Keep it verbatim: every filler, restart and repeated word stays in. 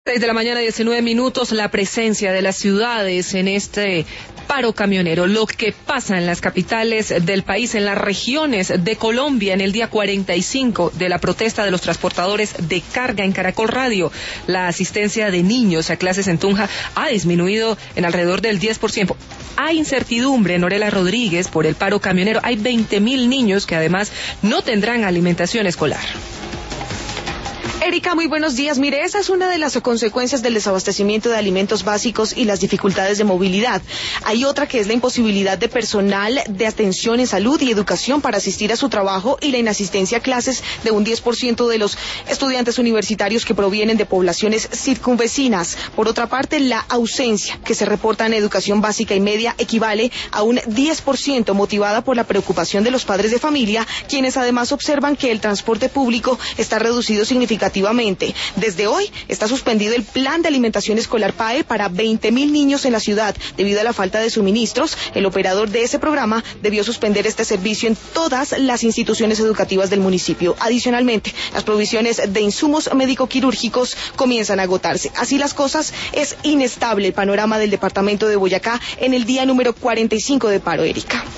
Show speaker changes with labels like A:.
A: seis de la mañana, diecinueve minutos, la presencia de las ciudades en este paro camionero, lo que pasa en las capitales del país, en las regiones de Colombia, en el día cuarenta y cinco de la protesta de los transportadores de carga en Caracol Radio. La asistencia de niños a clases en Tunja ha disminuido en alrededor del diez por ciento. Hay incertidumbre en Orela Rodríguez por el paro camionero. Hay veinte mil niños que además no tendrán alimentación escolar.
B: Erika, muy buenos días. Mire, esa es una de las consecuencias del desabastecimiento de alimentos básicos y las dificultades de movilidad. Hay otra que es la imposibilidad de personal de atención en salud y educación para asistir a su trabajo y la inasistencia a clases de un diez por ciento de los estudiantes universitarios que provienen de poblaciones circunvecinas. Por otra parte, la ausencia que se reporta en educación básica y media equivale a un diez por ciento, motivada por la preocupación de los padres de familia, quienes además observan que el transporte público está reducido significativamente. Desde hoy está suspendido el plan de alimentación escolar P A E para veinte mil niños en la ciudad. Debido a la falta de suministros, el operador de ese programa debió suspender este servicio en todas las instituciones educativas del municipio. Adicionalmente, las provisiones de insumos médico-quirúrgicos comienzan a agotarse. Así las cosas, es inestable el panorama del departamento de Boyacá en el día número cuarenta y cinco de paro, Erika.